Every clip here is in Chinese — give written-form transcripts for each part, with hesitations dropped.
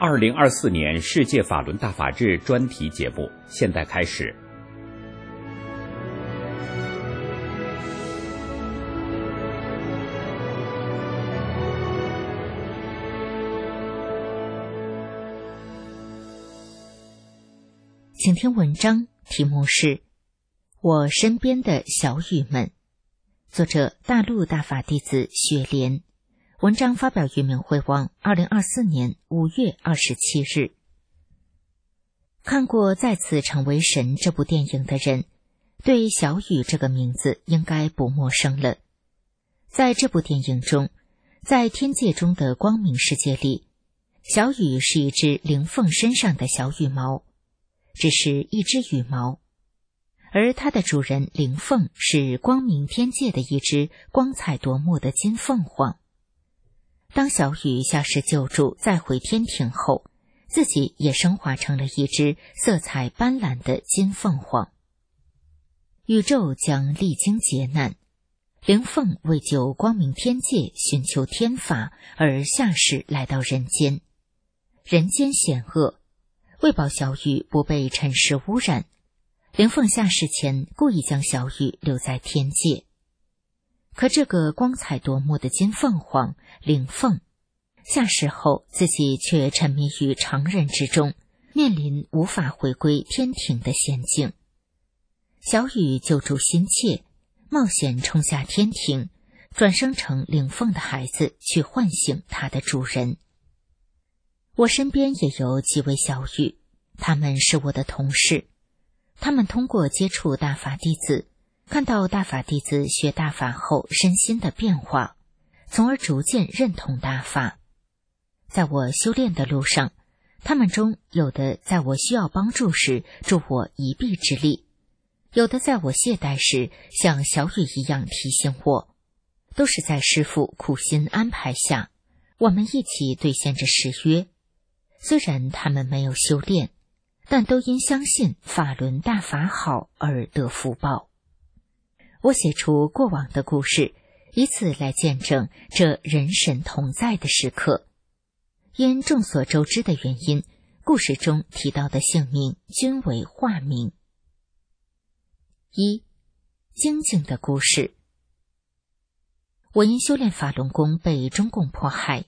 2024年世界法轮大法日专题节目现在开始。 请听文章，题目是《我身边的小雨们》，作者大陆大法弟子雪莲。文章发表于明慧网2024年5月27日。看过《再次成为神》这部电影的人，对小雨这个名字应该不陌生了。在这部电影中，在天界中的光明世界里，小雨是一只灵凤身上的小羽毛，只是一只羽毛，而它的主人灵凤是光明天界的一只光彩夺目的金凤凰。当小雨下世救助再回天庭后，自己也升华成了一只色彩斑斓的金凤凰。宇宙将历经劫难，灵凤为救光明天界寻求天法而下世来到人间。人间险恶，为保小雨不被尘世污染，灵凤下世前故意将小雨留在天界。可这个光彩夺目的金凤凰灵凤下世后，自己却沉迷于常人之中，面临无法回归天庭的险境。小雨救助心切，冒险冲下天庭，转生成灵凤的孩子，去唤醒他的主人。我身边也有几位小雨，他们是我的同事。他们通过接触大法弟子，看到大法弟子学大法后身心的变化，从而逐渐认同大法。在我修炼的路上，他们中有的在我需要帮助时助我一臂之力，有的在我懈怠时像小雨一样提醒我，都是在师父苦心安排下，我们一起兑现着誓约。虽然他们没有修炼，但都因相信法轮大法好而得福报。我写出过往的故事，以此来见证这人神同在的时刻。因众所周知的原因，故事中提到的姓名均为化名。一、精进的故事。我因修炼法轮功被中共迫害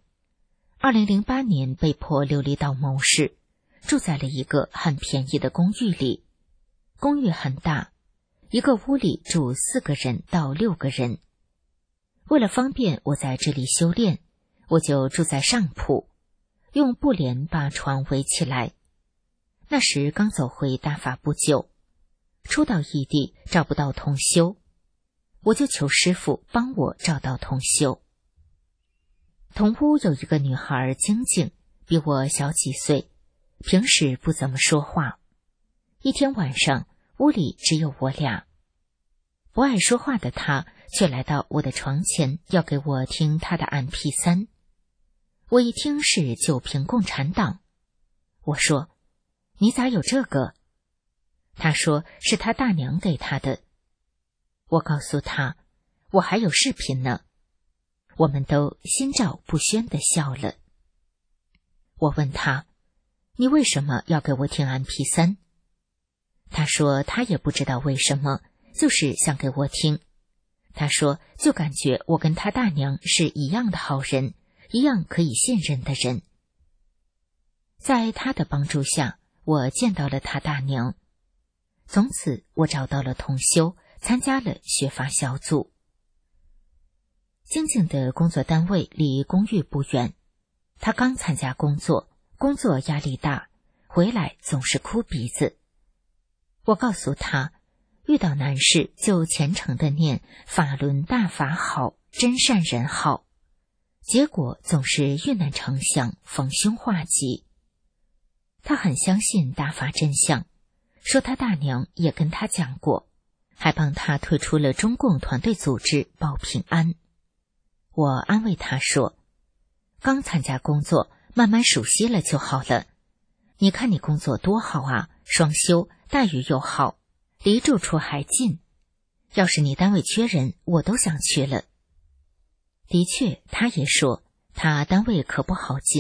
，2008年被迫流离到某市，住在了一个很便宜的公寓里。公寓很大，一个屋里住4个人到6个人。为了方便我在这里修炼，我就住在上铺，用布帘把床围起来。那时刚走回大法不久，初到异地找不到同修，我就求师父帮我找到同修。同屋有一个女孩晶晶，比我小几岁，平时不怎么说话。一天晚上，屋里只有我俩。不爱说话的她却来到我的床前，要给我听她的 MP3。我一听是九评共产党，我说：“你咋有这个？”她说是她大娘给她的。我告诉她，我还有视频呢。我们都心照不宣地笑了。我问她：“你为什么要给我听 MP3？” 她说她也不知道为什么，就是想给我听。她说就感觉我跟她大娘是一样的好人，一样可以信任的人。在她的帮助下，我见到了她大娘。从此我找到了同修，参加了学法小组。晶晶的工作单位离公寓不远，她刚参加工作压力大，回来总是哭鼻子。我告诉她，遇到难事就虔诚地念法轮大法好，真善人好，结果总是遇难成祥，逢凶化吉。她很相信大法真相，说她大娘也跟她讲过，还帮她退出了中共团队组织保平安。我安慰她说，刚参加工作，慢慢熟悉了就好了。你看你工作多好啊，双休，待遇又好，离住处还近。要是你单位缺人，我都想去了。的确，她也说，她单位可不好进，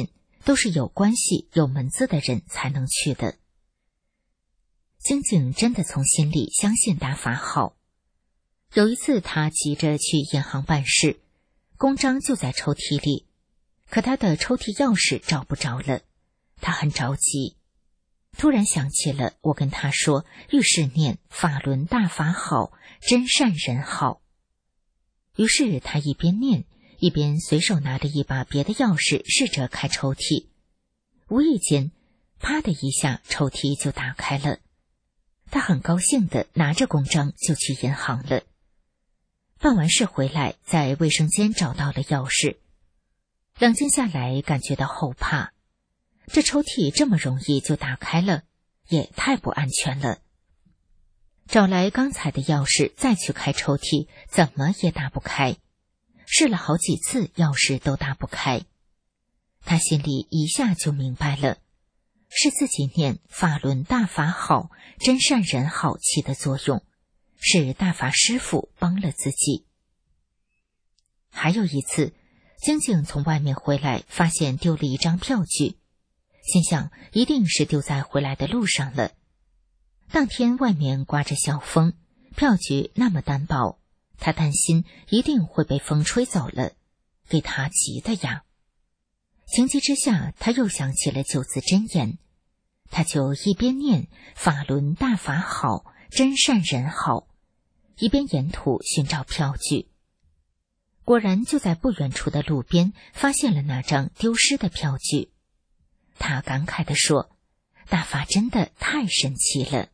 都是有关系、有门子的人才能去的。晶晶真的从心里相信大法好。有一次，她急着去银行办事，公章就在抽屉里，可她的抽屉钥匙找不着了，她很着急。突然想起了我跟她说遇事念法轮大法好，真善人好。于是她一边念，一边随手拿了一把别的钥匙试着开抽屉。无意间，啪的一下，抽屉就打开了。她很高兴地拿着公章就去银行了。办完事回来，在卫生间找到了钥匙。冷静下来，感觉到后怕。这抽屉这么容易就打开了，也太不安全了。找来刚才的钥匙再去开抽屉，怎么也打不开。试了好几次，钥匙都打不开。他心里一下就明白了，是自己念法轮大法好，真善人好起的作用，是大法师父帮了自己。还有一次，晶晶从外面回来，发现丢了一张票据，心想一定是丢在回来的路上了。当天外面刮着小风，票据那么单薄，他担心一定会被风吹走了，给他急的呀。情急之下，他又想起了九字真言，他就一边念法轮大法好，真善人好，一边沿途寻找票据。果然就在不远处的路边发现了那张丢失的票据。他感慨地说，大法真的太神奇了。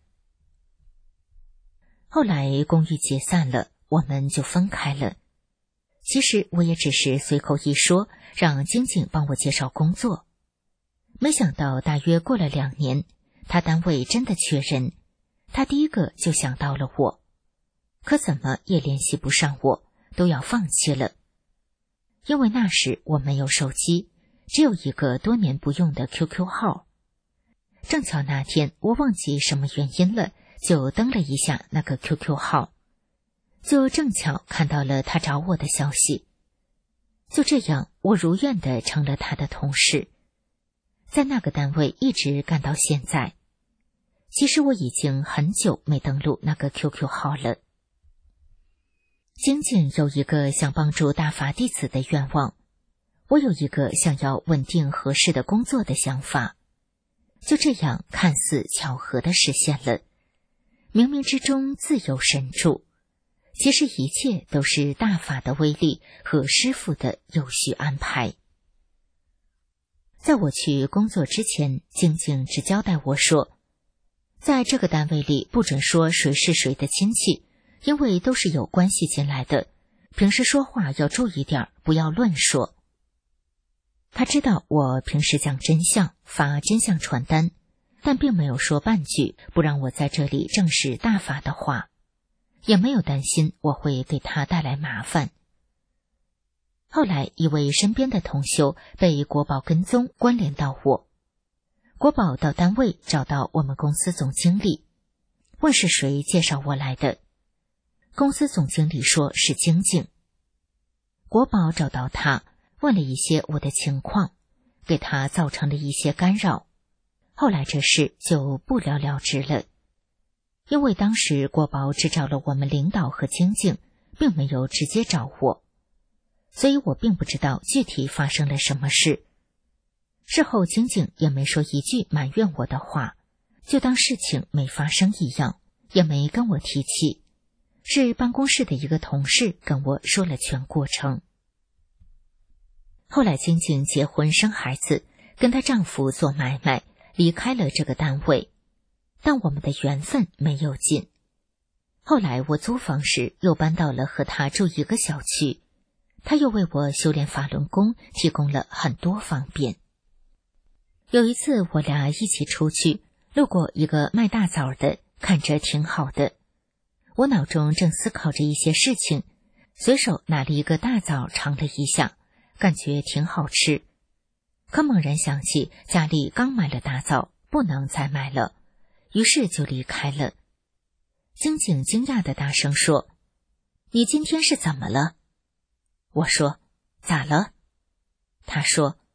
后来公寓解散了，我们就分开了。其实我也只是随口一说，让晶晶帮我介绍工作。没想到大约过了2年，他单位真的缺人，他第一个就想到了我。可怎么也联系不上我，都要放弃了。因为那时我没有手机，只有一个多年不用的 QQ 号。正巧那天我忘记什么原因了，就登了一下那个 QQ 号，就正巧看到了他找我的消息。就这样，我如愿地成了他的同事，在那个单位一直干到现在。其实我已经很久没登录那个 QQ 号了。晶晶有一个想帮助大法弟子的愿望，我有一个想要稳定合适的工作的想法，就这样看似巧合地实现了。冥冥之中自有神助，其实一切都是大法的威力和师父的有序安排。在我去工作之前，晶晶只交代我说，在这个单位里不准说谁是谁的亲戚，因为都是有关系进来的，平时说话要注意点，不要乱说。他知道我平时讲真相，发真相传单，但并没有说半句不让我在这里正视大法的话，也没有担心我会给他带来麻烦。后来一位身边的同修被国宝跟踪关联到我，国宝到单位找到我们公司总经理，问是谁介绍我来的。公司总经理说是晶晶。国宝找到他，问了一些我的情况，给他造成了一些干扰。后来这事就不了了之了，因为当时国宝只找了我们领导和晶晶，并没有直接找我，所以我并不知道具体发生了什么事。事后晶晶也没说一句埋怨我的话，就当事情没发生一样，也没跟我提起。是办公室的一个同事跟我说了全过程。后来晶晶结婚生孩子，跟她丈夫做买卖，离开了这个单位，但我们的缘分没有尽。后来我租房时又搬到了和她住一个小区，她又为我修炼法轮功提供了很多方便。有一次我俩一起出去，路过一个卖大枣的，看着挺好的。我脑中正思考着一些事情，随手拿了一个大枣尝了一下，感觉挺好吃。可猛然想起家里刚买了大枣，不能再买了，于是就离开了。晶晶惊讶地大声说，你今天是怎么了？我说，咋了？他说，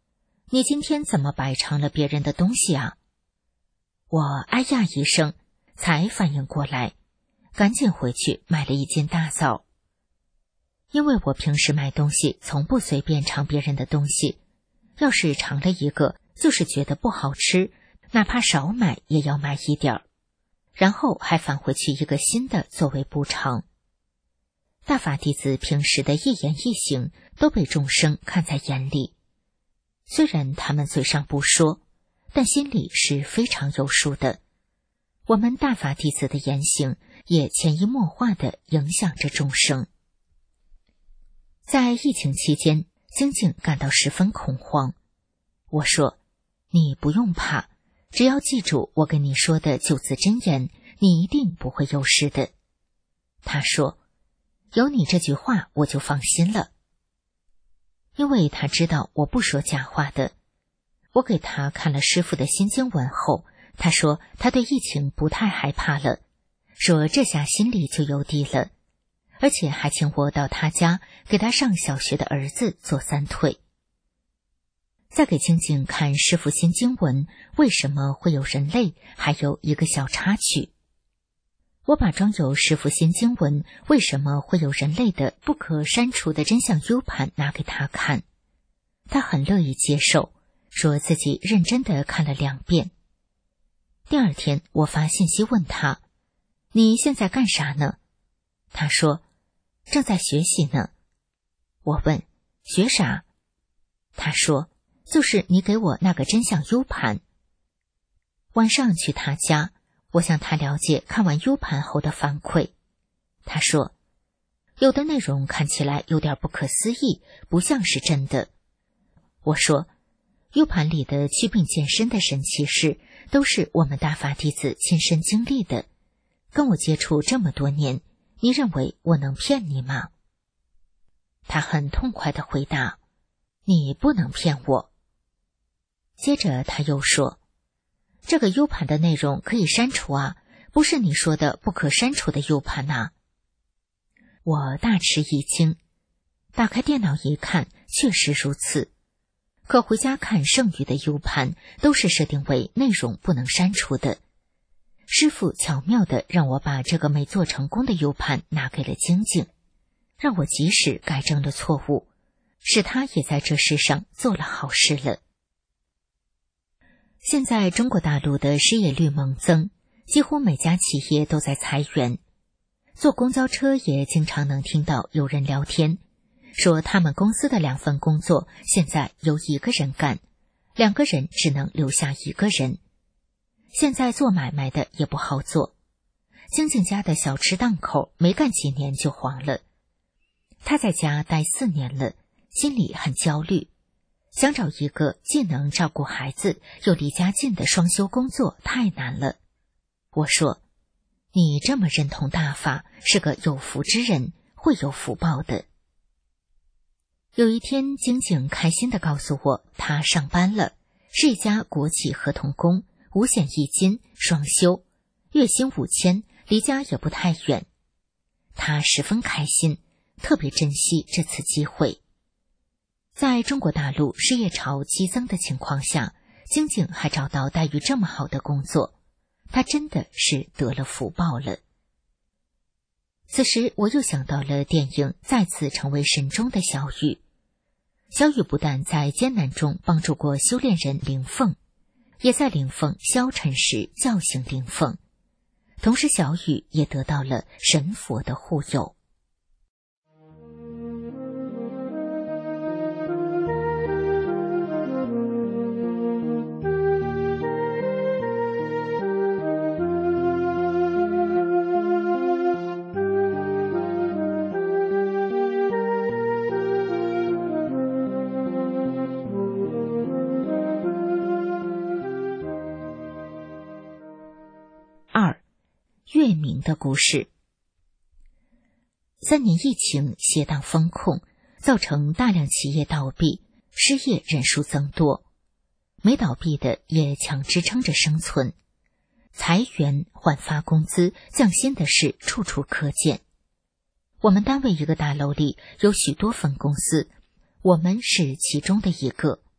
你今天怎么摆长了别人的东西啊？我哎呀一声，才反应过来，赶紧回去买了一斤大枣。因为我平时买东西从不随便尝别人的东西，要是尝了一个，就是觉得不好吃，哪怕少买也要买一点儿，然后还返回去一个新的作为补偿。大法弟子平时的一言一行都被众生看在眼里，虽然他们嘴上不说，但心里是非常有数的。我们大法弟子的言行也潜移默化地影响着众生。在疫情期间，晶晶感到十分恐慌。我说，你不用怕，只要记住我跟你说的9字真言，你一定不会有事的。他说，有你这句话我就放心了。因为他知道我不说假话的。我给他看了师父的心经文后，他说他对疫情不太害怕了，说这下心里就有底了，而且还请我到他家给他上小学的儿子做3退。再给晶晶看师父心经文为什么会有人类，还有一个小插曲。我把装有师父心经文为什么会有人类的不可删除的真相 U 盘拿给他看，他很乐意接受，说自己认真地看了2遍。第二天我发信息问他，你现在干啥呢？他说，正在学习呢。我问，学啥？他说，就是你给我那个真相 U 盘。晚上去他家，我向他了解看完 U 盘后的反馈。他说，有的内容看起来有点不可思议，不像是真的。我说，U 盘里的祛病健身的神奇事都是我们大法弟子亲身经历的，跟我接触这么多年，你认为我能骗你吗？他很痛快地回答，你不能骗我。接着他又说，这个 U 盘的内容可以删除啊，不是你说的不可删除的 U 盘啊。我大吃一惊，打开电脑一看，确实如此。可回家看剩余的 U 盘都是设定为内容不能删除的。师父巧妙地让我把这个没做成功的 U 盘拿给了晶晶，让我及时改正了错误，使他也在这世上做了好事了。现在中国大陆的失业率猛增，几乎每家企业都在裁员。坐公交车也经常能听到有人聊天，说他们公司的2份工作现在由1个人干，2个人只能留下1个人。现在做买卖的也不好做，晶晶家的小吃档口没干几年就黄了。他在家待4年了，心里很焦虑，想找一个既能照顾孩子又离家近的双休工作太难了。我说，你这么认同大法，是个有福之人，会有福报的。有一天，晶晶开心地告诉我，她上班了，是一家国企合同工，5险1金，双休，月薪5000，离家也不太远。她十分开心，特别珍惜这次机会。在中国大陆失业潮激增的情况下，晶晶还找到待遇这么好的工作，她真的是得了福报了。此时我又想到了电影《再次成为神》中的小雨。小雨不但在艰难中帮助过修炼人灵凤，也在灵凤消沉时叫醒灵凤，同时小雨也得到了神佛的护佑。月明的故事。3年疫情携荡风控，造成大量企业倒闭，失业人数增多，没倒闭的也强支撑着生存，裁员、换发工资、降薪的事处处可见。我们单位一个大楼里有许多分公司，我们是其中的一个。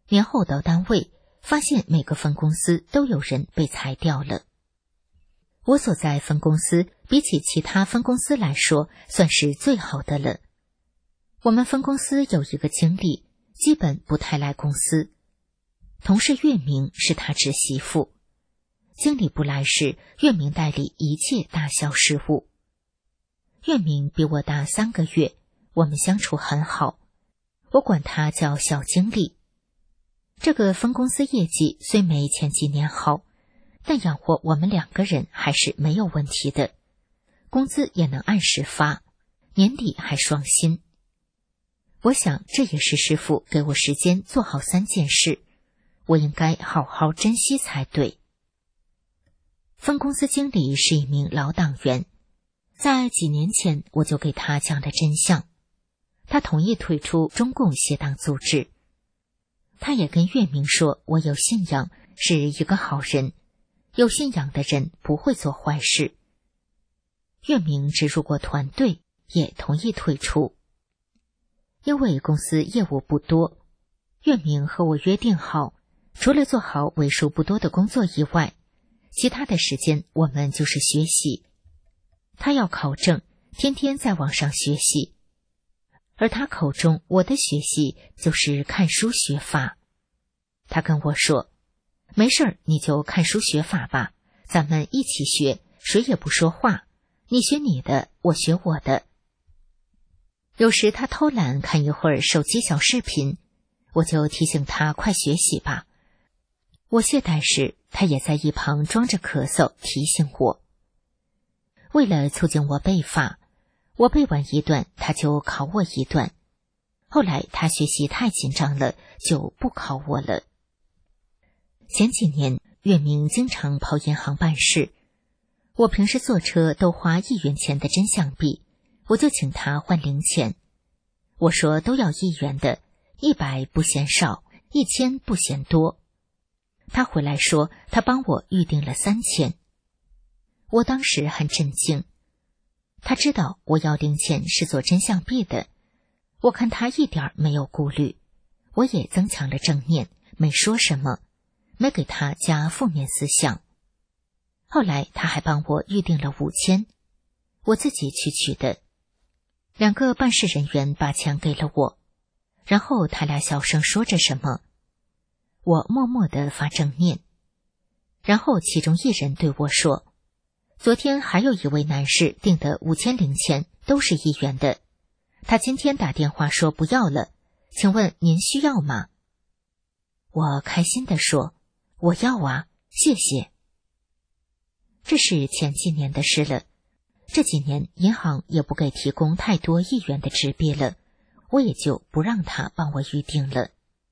年后到单位，发现每个分公司都有人被裁掉了。我所在分公司比起其他分公司来说，算是最好的了。我们分公司有一个经理，基本不太来公司。同事岳明是他侄媳妇。经理不来时，岳明代理一切大小事务。岳明比我大3个月，我们相处很好，我管他叫小经理。这个分公司业绩虽没前几年好，但养活我们2个人还是没有问题的，工资也能按时发，年底还双薪。我想这也是师父给我时间做好3件事，我应该好好珍惜才对。分公司经理是一名老党员，在几年前我就给他讲了真相，他同意退出中共邪党组织。他也跟岳明说，我有信仰，是一个好人，有信仰的人不会做坏事。岳明植入过团队，也同意退出。因为公司业务不多，岳明和我约定好，除了做好为数不多的工作以外，其他的时间我们就是学习。他要考证，天天在网上学习，而他口中我的学习就是看书学法。他跟我说，没事儿你就看书学法吧，咱们一起学，谁也不说话，你学你的，我学我的。有时他偷懒看一会儿手机小视频，我就提醒他快学习吧。我懈怠时，他也在一旁装着咳嗽提醒我。为了促进我背法，我背完一段他就考我一段，后来他学习太紧张了，就不考我了。前几年岳明经常跑银行办事，我平时坐车都花1元钱的真相币，我就请他换零钱。我说都要1元的，100不嫌少，1000不嫌多。他回来说他帮我预定了3000。我当时很震惊，他知道我要零钱是做真相币的，我看他一点没有顾虑，我也增强了正念，没说什么，没给他加负面思想。后来他还帮我预定了5000，我自己去取的。2个办事人员把钱给了我，然后他俩小声说着什么，我默默地发正念。然后其中一人对我说，昨天还有一位男士订的5000零钱都是1元的，他今天打电话说不要了，请问您需要吗？我开心地说，我要啊，谢谢。这是前几年的事了，这几年银行也不给提供太多1元的纸币了，我也就不让他帮我预定了。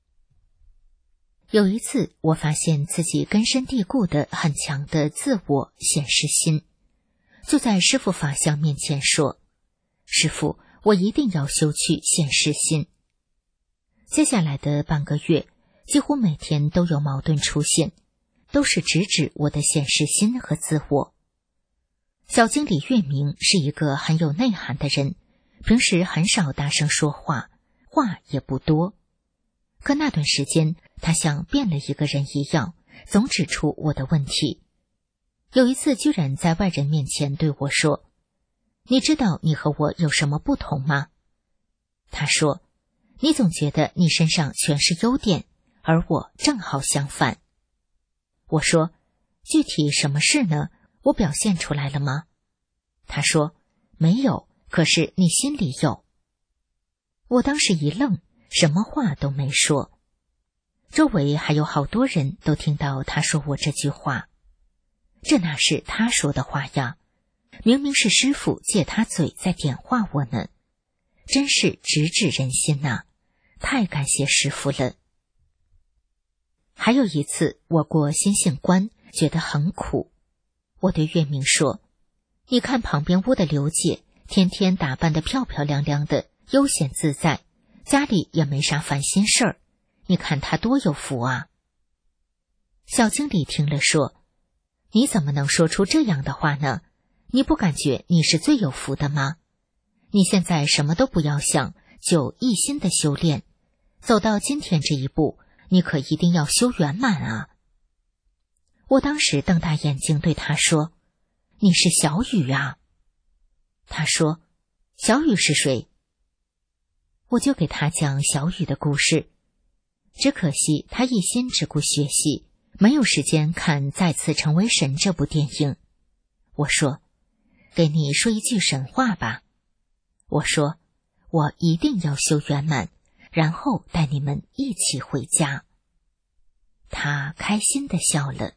有一次我发现自己根深蒂固的很强的自我显示心，就在师父法相面前说，师父，我一定要修去显示心。接下来的半个月，几乎每天都有矛盾出现，都是直指我的显示心和自我。小经理岳明是一个很有内涵的人，平时很少大声说话，话也不多。可那段时间，他像变了一个人一样，总指出我的问题。有一次居然在外人面前对我说，你知道你和我有什么不同吗？他说，你总觉得你身上全是优点，而我正好相反。我说，具体什么事呢？我表现出来了吗？他说，没有，可是你心里有。我当时一愣，什么话都没说。周围还有好多人都听到他说我这句话，这哪是他说的话呀？明明是师父借他嘴在点化我呢，真是直指人心呐，太感谢师父了。还有一次我过心性关，觉得很苦，我对岳明说，你看旁边屋的刘姐，天天打扮得漂漂亮亮的，悠闲自在，家里也没啥烦心事儿，你看她多有福啊。小经理听了说，你怎么能说出这样的话呢？你不感觉你是最有福的吗？你现在什么都不要想，就一心的修炼，走到今天这一步， 你可一定要修圆满啊。我当时瞪大眼睛对他说，你是小雨啊。他说，小雨是谁？我就给他讲小雨的故事，只可惜他一心只顾学习，没有时间看《再次成为神》这部电影。我说，给你说一句神话吧。我说，我一定要修圆满，然后带你们一起回家。他开心地笑了。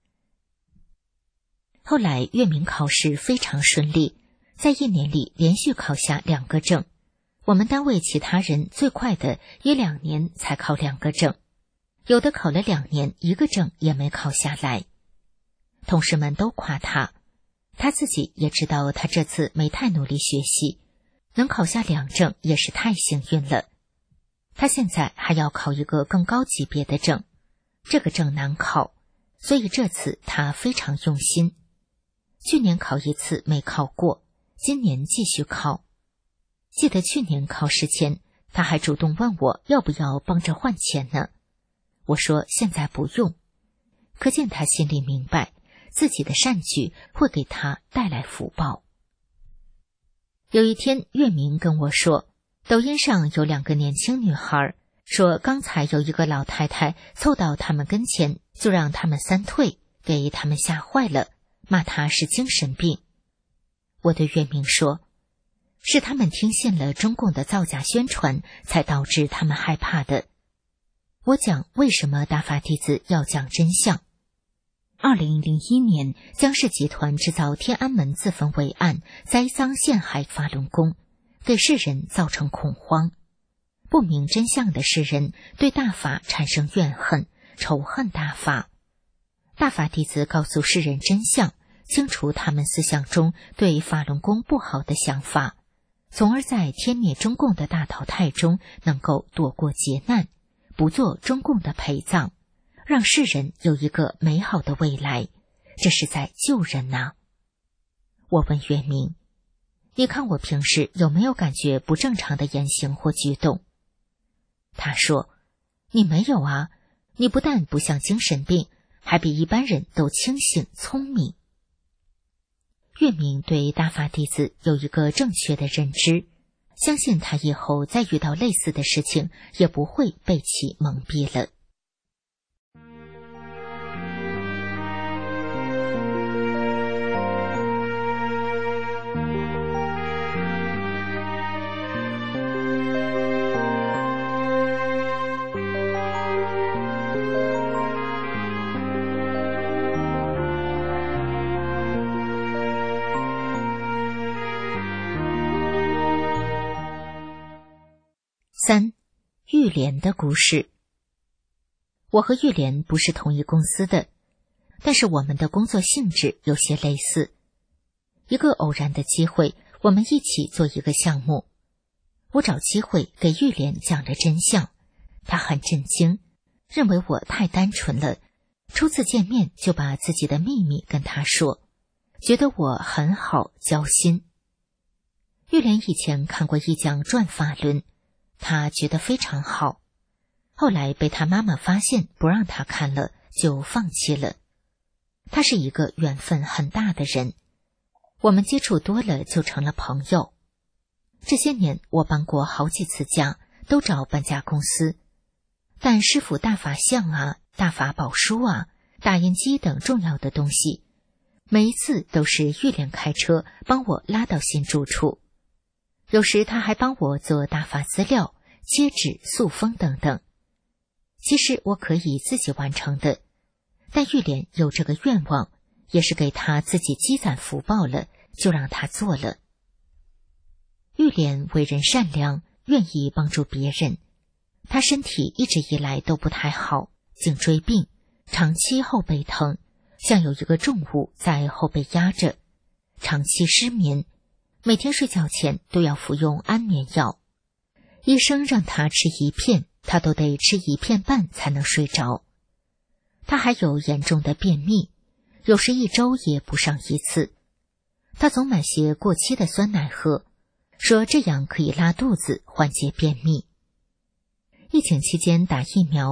后来月明考试非常顺利，在1年里连续考下2个证。我们单位其他人最快的1-2年才考2个证，有的考了2年1个证也没考下来。同事们都夸他，他自己也知道他这次没太努力学习，能考下2证也是太幸运了。他现在还要考一个更高级别的证，这个证难考，所以这次他非常用心。去年考1次没考过，今年继续考。记得去年考试前，他还主动问我要不要帮着换钱呢。我说现在不用，可见他心里明白自己的善举会给他带来福报。有一天，月明跟我说，抖音上有2个年轻女孩，说刚才有一个老太太凑到他们跟前，就让他们3退，给他们吓坏了，骂他是精神病。我对月明说，是他们听信了中共的造假宣传，才导致他们害怕的。我讲为什么大法弟子要讲真相。2001年，江氏集团制造天安门自焚伪案，栽赃陷害法轮功，给世人造成恐慌。不明真相的世人对大法产生怨恨，仇恨大法。大法弟子告诉世人真相，清除他们思想中对法轮功不好的想法，从而在天灭中共的大淘汰中能够躲过劫难，不做中共的陪葬，让世人有一个美好的未来，这是在救人啊。我问月明，你看我平时有没有感觉不正常的言行或举动？他说，你没有啊，你不但不像精神病，还比一般人都清醒聪明。月明对大法弟子有一个正确的认知，相信他以后再遇到类似的事情，也不会被其蒙蔽了。3. 玉莲的故事。我和玉莲不是同一公司的，但是我们的工作性质有些类似。一个偶然的机会，我们一起做一个项目。我找机会给玉莲讲了真相，她很震惊，认为我太单纯了，初次见面就把自己的秘密跟她说，觉得我很好，交心。玉莲以前看过一讲转法轮，他觉得非常好，后来被他妈妈发现不让他看了，就放弃了。他是一个缘分很大的人，我们接触多了就成了朋友。这些年我搬过好几次家，都找搬家公司，但师傅大法像啊、大法宝书啊、打印机等重要的东西，每一次都是玉莲开车帮我拉到新住处。有时他还帮我做大法资料、切纸、塑封等等。其实我可以自己完成的，但玉莲有这个愿望，也是给他自己积攒福报了，就让他做了。玉莲为人善良，愿意帮助别人。他身体一直以来都不太好，颈椎病，长期后背疼，像有一个重物在后背压着，长期失眠，每天睡觉前都要服用安眠药。医生让他吃1片，他都得吃1片半才能睡着。他还有严重的便秘，有时1周也不上1次。他总买些过期的酸奶喝，说这样可以拉肚子，缓解便秘。疫情期间打疫苗，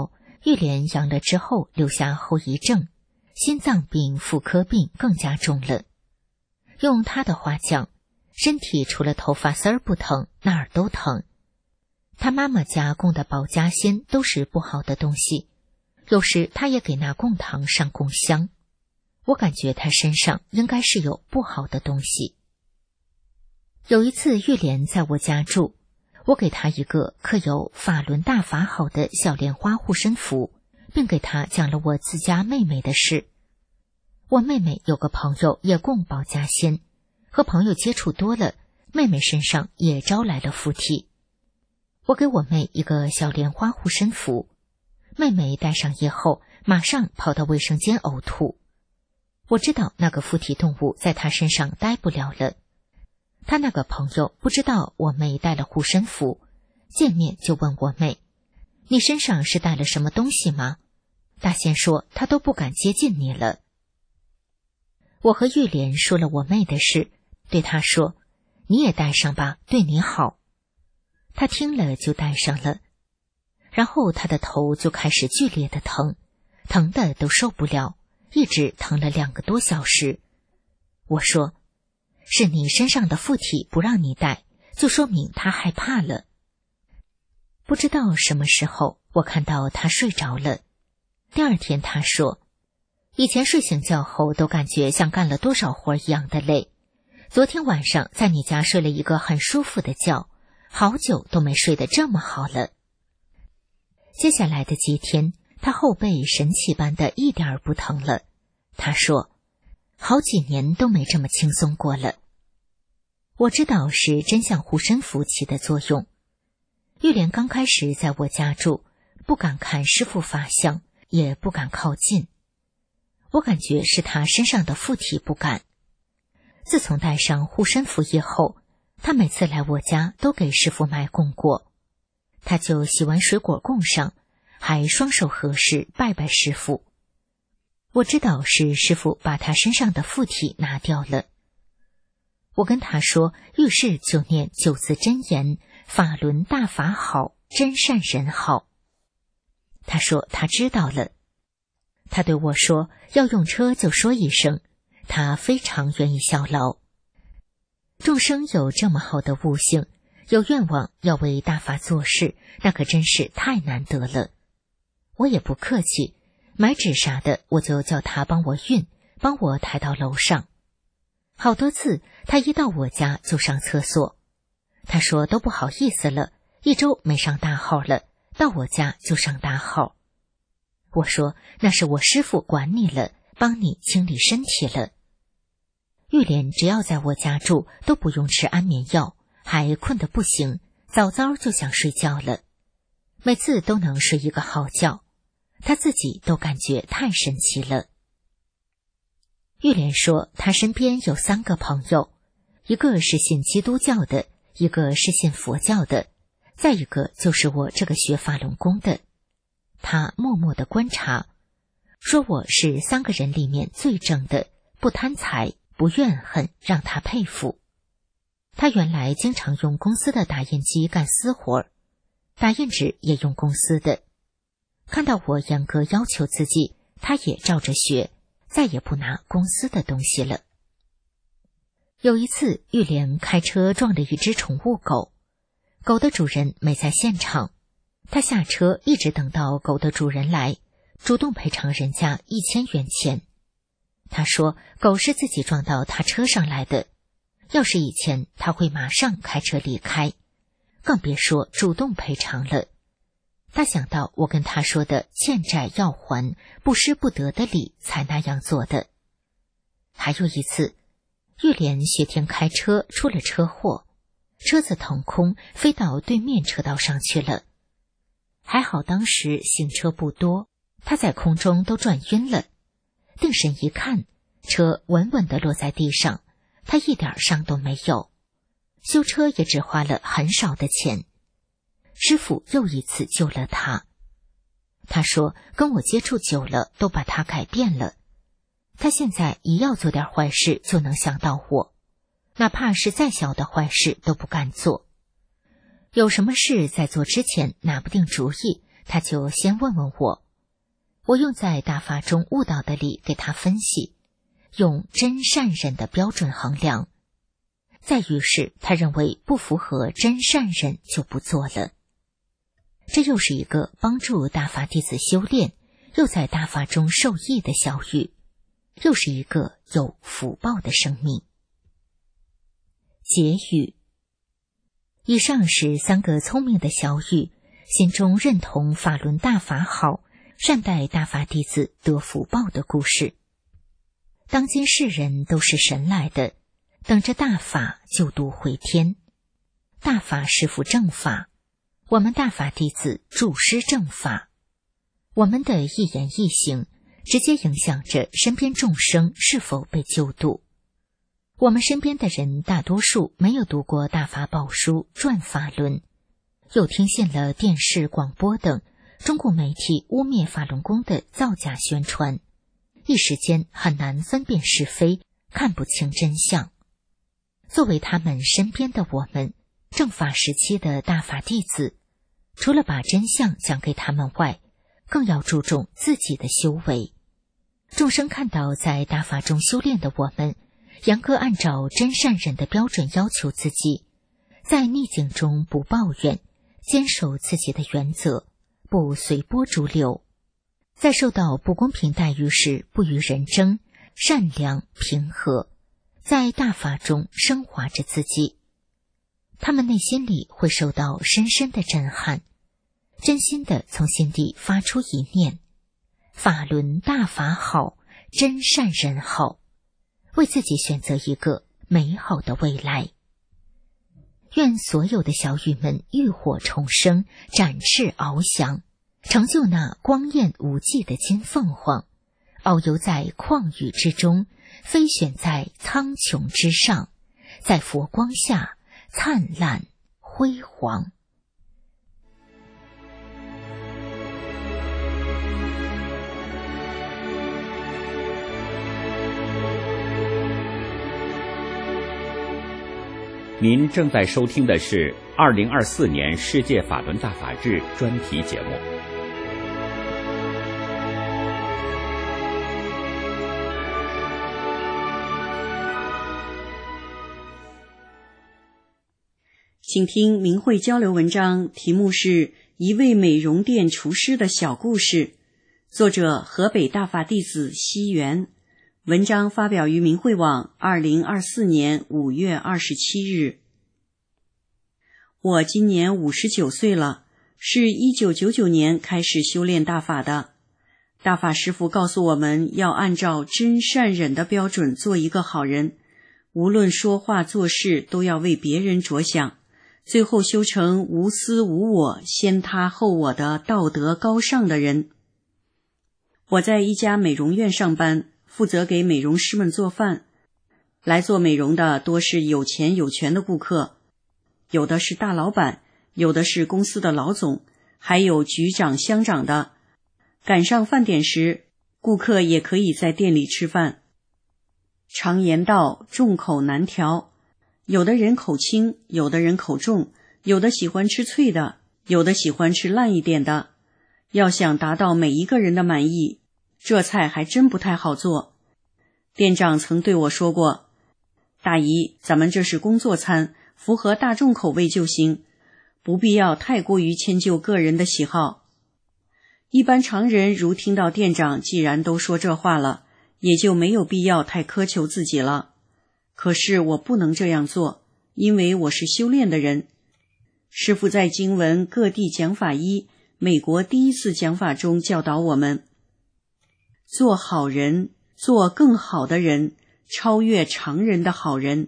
玉莲阳了之后留下后遗症，心脏病、妇科病更加重了。用她的话讲，身体除了头发丝儿不疼，哪儿都疼。她妈妈家供的保家仙都是不好的东西，有时她也给那供堂上供香。我感觉她身上应该是有不好的东西。有一次玉莲在我家住，我给她一个刻有法轮大法好的小莲花护身符，并给她讲了我自家妹妹的事。我妹妹有个朋友也供保家仙，和朋友接触多了，妹妹身上也招来了附体。我给我妹一个小莲花护身符，妹妹戴上以后马上跑到卫生间呕吐。我知道那个附体动物在她身上待不了了。她那个朋友不知道我妹带了护身符，见面就问我妹：“你身上是带了什么东西吗？”大仙说她都不敢接近你了。我和玉莲说了我妹的事，对她说：“你也带上吧，对你好。”她听了就带上了，然后她的头就开始剧烈的疼，疼的都受不了，一直疼了2个多小时。我说：“是你身上的附体不让你带，就说明她害怕了。”不知道什么时候，我看到她睡着了。第二天她说，以前睡醒觉后都感觉像干了多少活一样的累，昨天晚上在你家睡了一个很舒服的觉，好久都没睡得这么好了。接下来的几天，她后背神奇般的一点儿不疼了。她说，好几年都没这么轻松过了。我知道是真相护身符起的作用。玉莲刚开始在我家住，不敢看师父法相，也不敢靠近。我感觉是她身上的附体不敢。自从带上护身符以后，她每次来我家都给师父买供过。她就洗完水果供上，还双手合十拜拜师父。我知道是师父把她身上的附体拿掉了。我跟她说，遇事就念9字真言，法轮大法好，真善人好。她说她知道了。她对我说，要用车就说一声，她非常愿意效劳。众生有这么好的悟性，有愿望要为大法做事，那可真是太难得了。我也不客气，买纸啥的我就叫他帮我运，帮我抬到楼上。好多次他一到我家就上厕所，他说都不好意思了，1周没上大号了，到我家就上大号。我说那是我师父管你了，帮你清理身体了。玉莲只要在我家住都不用吃安眠药，还困得不行，早早就想睡觉了，每次都能睡一个好觉，她自己都感觉太神奇了。玉莲说她身边有3个朋友，一个是信基督教的，一个是信佛教的，再一个就是我这个学法轮功的。她默默地观察，说我是3个人里面最正的，不贪财，不怨恨，让她佩服。她原来经常用公司的打印机干私活，打印纸也用公司的。看到我严格要求自己，她也照着学，再也不拿公司的东西了。有一次，玉莲开车撞了一只宠物狗，狗的主人没在现场，她下车一直等到狗的主人来，主动赔偿人家1000元钱。她说狗是自己撞到她车上来的，要是以前她会马上开车离开，更别说主动赔偿了。她想到我跟她说的欠债要还，不失不得的理，才那样做的。还有一次，玉莲雪天开车出了车祸，车子腾空飞到对面车道上去了。还好当时行车不多，她在空中都转晕了。定神一看，车稳稳地落在地上，她一点伤都没有。修车也只花了很少的钱。师父又一次救了她。她说跟我接触久了，都把她改变了。她现在一要做点坏事就能想到我，哪怕是再小的坏事都不敢做。有什么事在做之前拿不定主意，她就先问问我， 我用在大法中悟到的理给他分析，用真善忍的标准衡量。在于是他认为不符合真善忍就不做了。这又是一个帮助大法弟子修炼，又在大法中受益的小玉，又是一个有福报的生命。结语。以上是3个聪明的小玉心中认同法轮大法好，善待大法弟子得福报的故事。当今世人都是神来的，等着大法救度回天。大法师父正法，我们大法弟子助师正法。我们的一言一行直接影响着身边众生是否被救度。我们身边的人大多数没有读过大法宝书转法轮，又听信了电视广播等中国媒体污蔑法轮功的造假宣传，一时间很难分辨是非，看不清真相。作为他们身边的我们，正法时期的大法弟子，除了把真相讲给他们外，更要注重自己的修为。众生看到在大法中修炼的我们，严格按照真善忍的标准要求自己，在逆境中不抱怨，坚守自己的原则，不随波逐流。在受到不公平待遇时不与人争，善良平和，在大法中升华着自己。他们内心里会受到深深的震撼，真心的从心底发出一念：法轮大法好，真善人好，为自己选择一个美好的未来。愿所有的小雨们浴火重生，展翅翱翔，成就那光艳无际的金凤凰，遨游在旷宇之中，飞旋在苍穹之上，在佛光下灿烂辉煌。 您正在收听的是2024年世界法轮大法日专题节目。 请听明慧交流文章，题目是一位美容店厨师的小故事，作者河北大法弟子西元。文章发表于明慧网2024年5月27日。我今年59岁了，是1999年开始修炼大法的。大法师父告诉我们要按照真善忍的标准做一个好人，无论说话做事都要为别人着想，最后修成无私无我、先他后我的道德高尚的人。我在一家美容院上班，负责给美容师们做饭。来做美容的多是有钱有权的顾客，有的是大老板，有的是公司的老总，还有局长乡长的。赶上饭点时，顾客也可以在店里吃饭。常言道，众口难调，有的人口轻，有的人口重，有的喜欢吃脆的，有的喜欢吃烂一点的。要想达到每一个人的满意，这菜还真不太好做。店长曾对我说过，大姨，咱们这是工作餐，符合大众口味就行，不必要太过于迁就个人的喜好。一般常人如听到店长既然都说这话了，也就没有必要太苛求自己了。可是我不能这样做，因为我是修炼的人。师父在经文各地讲法一美国第一次讲法中教导我们，做好人，做更好的人，超越常人的好人。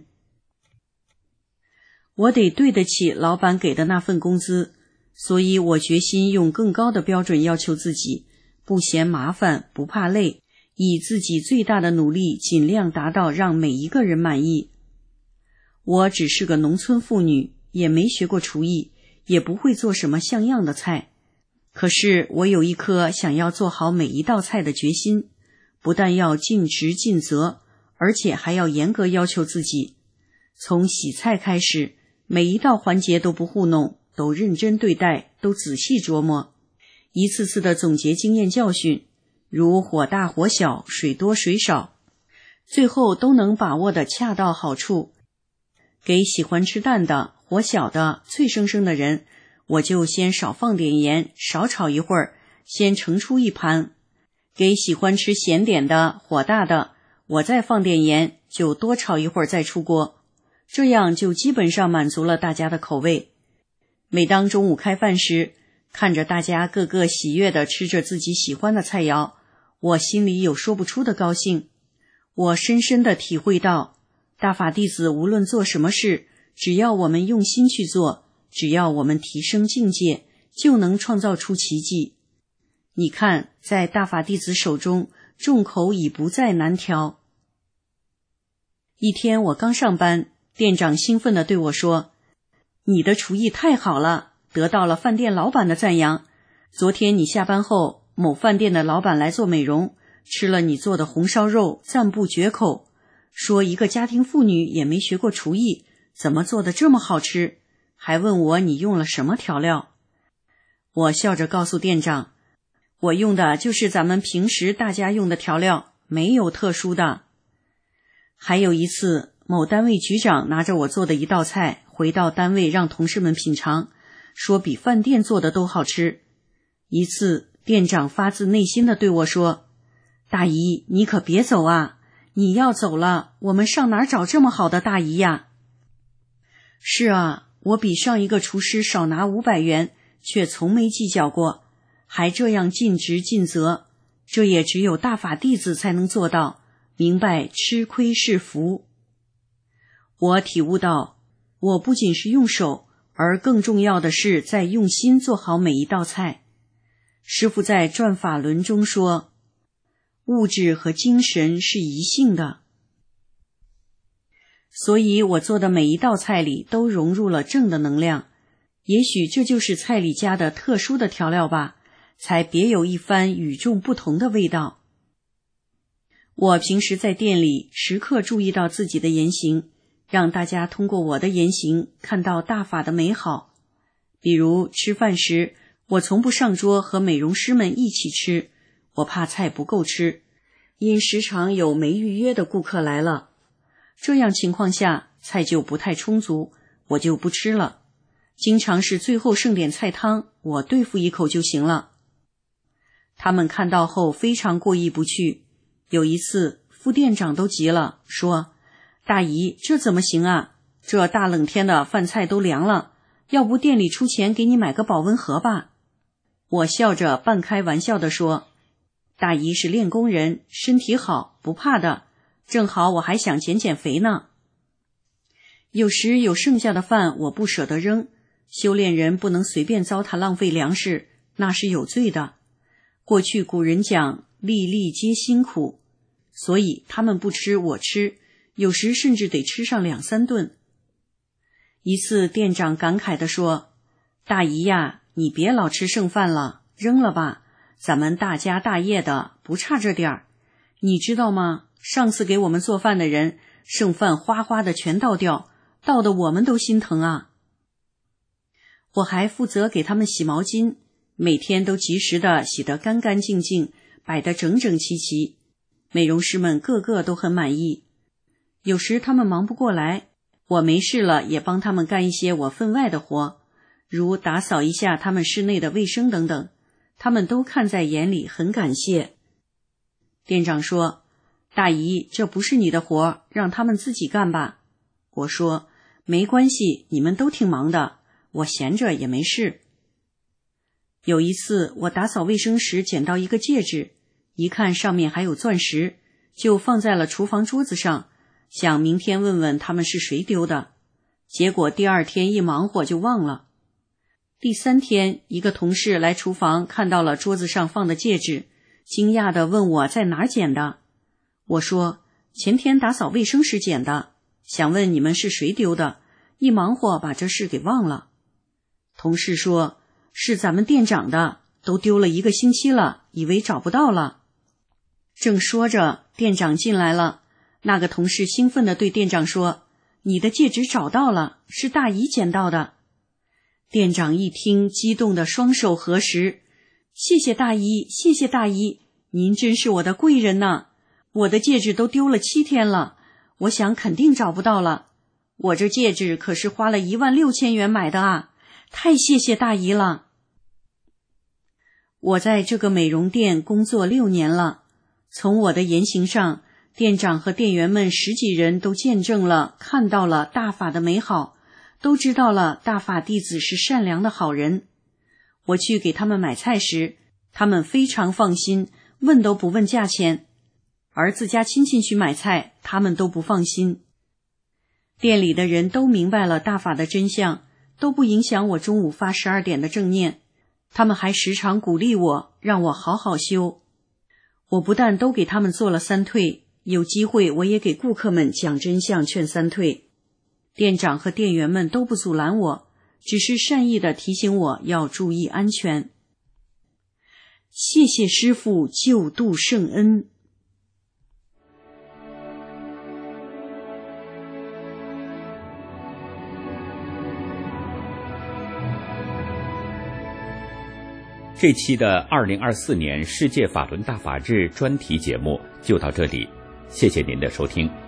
我得对得起老板给的那份工资，所以我决心用更高的标准要求自己，不嫌麻烦，不怕累，以自己最大的努力尽量达到让每一个人满意。我只是个农村妇女，也没学过厨艺，也不会做什么像样的菜。可是我有一颗想要做好每一道菜的决心，不但要尽职尽责，而且还要严格要求自己。从洗菜开始，每一道环节都不糊弄，都认真对待，都仔细琢磨，一次次的总结经验教训， 如火大火小、水多水少，最后都能把握得恰到好处。给喜欢吃淡的、火小的、脆生生的人，我就先少放点盐，少炒一会儿，先盛出一盘。给喜欢吃咸点的、火大的，我再放点盐，就多炒一会儿再出锅。这样就基本上满足了大家的口味。每当中午开饭时，看着大家个个喜悦地吃着自己喜欢的菜肴，我心里有说不出的高兴。我深深地体会到，大法弟子无论做什么事，只要我们用心去做，只要我们提升境界，就能创造出奇迹。你看，在大法弟子手中，众口已不再难调。一天我刚上班，店长兴奋地对我说：“你的厨艺太好了，得到了饭店老板的赞扬。昨天你下班后，某饭店的老板来做美容，吃了你做的红烧肉，赞不绝口，说一个家庭妇女也没学过厨艺，怎么做的这么好吃？还问我你用了什么调料。”我笑着告诉店长，我用的就是咱们平时大家用的调料，没有特殊的。还有一次，某单位局长拿着我做的一道菜回到单位让同事们品尝，说比饭店做的都好吃。一次，店长发自内心的对我说：“大姨，你可别走啊，你要走了，我们上哪儿找这么好的大姨呀？”是啊，我比上一个厨师少拿500元，却从没计较过，还这样尽职尽责，这也只有大法弟子才能做到，明白吃亏是福。我体悟到，我不仅是用手，而更重要的是在用心做好每一道菜。师父在转法轮中说，物质和精神是一性的，所以我做的每一道菜里都融入了正的能量。也许这就是菜里加的特殊的调料吧，才别有一番与众不同的味道。我平时在店里时刻注意到自己的言行，让大家通过我的言行看到大法的美好。比如吃饭时，我从不上桌和美容师们一起吃，我怕菜不够吃，因时常有没预约的顾客来了，这样情况下菜就不太充足，我就不吃了。经常是最后剩点菜汤，我对付一口就行了。他们看到后非常过意不去。有一次，副店长都急了，说：“大姨，这怎么行啊？这大冷天的饭菜都凉了，要不店里出钱给你买个保温盒吧？”我笑着半开玩笑地说：“大姨是练功人，身体好，不怕的，正好我还想减减肥呢。”有时有剩下的饭我不舍得扔，修炼人不能随便糟蹋浪费粮食，那是有罪的。过去古人讲粒粒皆辛苦，所以他们不吃我吃，有时甚至得吃上2-3顿。一次店长感慨地说：“大姨呀，你别老吃剩饭了，扔了吧，咱们大家大业的不差这点儿。你知道吗？上次给我们做饭的人，剩饭哗哗的全倒掉，倒得我们都心疼啊。”我还负责给他们洗毛巾，每天都及时的洗得干干净净，摆得整整齐齐，美容师们个个都很满意。有时他们忙不过来，我没事了也帮他们干一些我分外的活，如打扫一下他们室内的卫生等等，他们都看在眼里，很感谢。店长说：“大姨，这不是你的活，让他们自己干吧。”我说：“没关系，你们都挺忙的，我闲着也没事。”有一次我打扫卫生时捡到一个戒指，一看上面还有钻石，就放在了厨房桌子上，想明天问问他们是谁丢的。结果第2天一忙活就忘了。第3天，一个同事来厨房看到了桌子上放的戒指，惊讶地问我在哪儿捡的。我说：“前天打扫卫生时捡的，想问你们是谁丢的，一忙活把这事给忘了。”同事说：“是咱们店长的，都丢了1个星期了，以为找不到了。”正说着，店长进来了，那个同事兴奋地对店长说：“你的戒指找到了，是大姨捡到的。”店长一听，激动地双手合十：“谢谢大姨，谢谢大姨， 您真是我的贵人呐！我的戒指都丢了7天了，我想肯定找不到了。我这戒指可是花了16000元买的啊，太谢谢大姨了。我在这个美容店工作6年了，从我的言行上，店长和店员们10几人都见证了，看到了大法的美好，都知道了大法弟子是善良的好人。我去给他们买菜时，他们非常放心，问都不问价钱。而自家亲戚去买菜，他们都不放心。店里的人都明白了大法的真相，都不影响我中午发12点的正念。他们还时常鼓励我，让我好好修。我不但都给他们做了3退，有机会我也给顾客们讲真相，劝3退。店长和店员们都不阻拦我，只是善意地提醒我要注意安全。谢谢师父救度圣恩。 这期的2024年世界法轮大法日专题节目就到这里，谢谢您的收听。